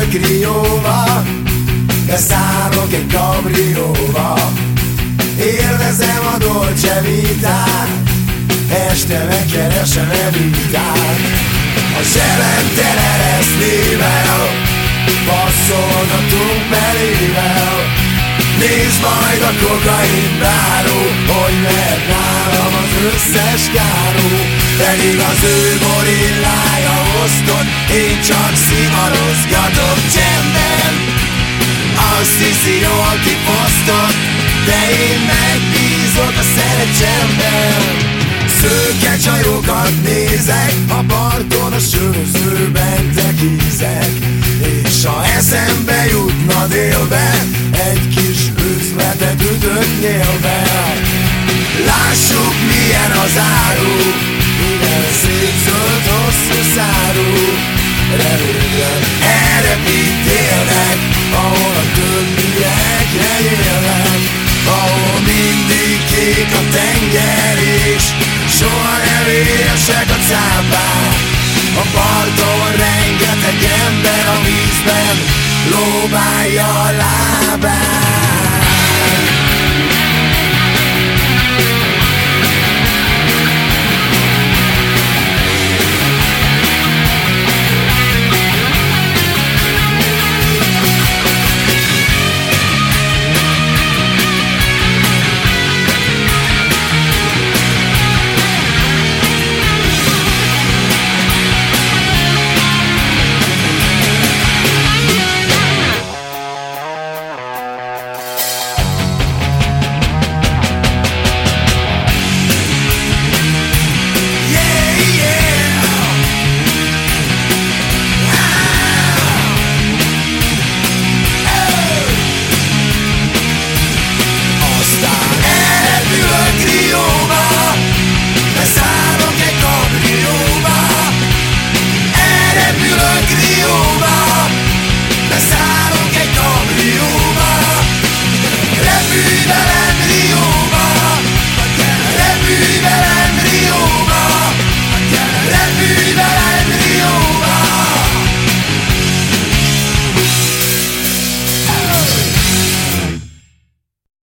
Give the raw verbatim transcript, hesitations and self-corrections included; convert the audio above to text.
Megyek Rióba, beszállok egy kabrióba, élvezem a Dolce Vitát, este megkeresem Evitát. A zsebem tele lesz nével, passzolgatunk belével. Nézd majd a kokain báró, hogy mehet nálam az összes káró. Pedig az ő gorillája osztott, én csak szivarozgatok csendben. Azt hiszi jól kifosztott, de én megbízok a szerecsemben. Szőke csajokat nézek, a parton a sörözőben tekízek. És ha eszembe jutna délbe, egy kis üzletet ütök nyélvel. Lássuk milyen az áru, igen szép zöld hosszú szárú. Remélem erre pitélnek, ahol a többiek élnek. Ahol mindig kék a tenger és soha nem érsek a cápák. A parton rengeteg ember a vízben lóbálja a lábát.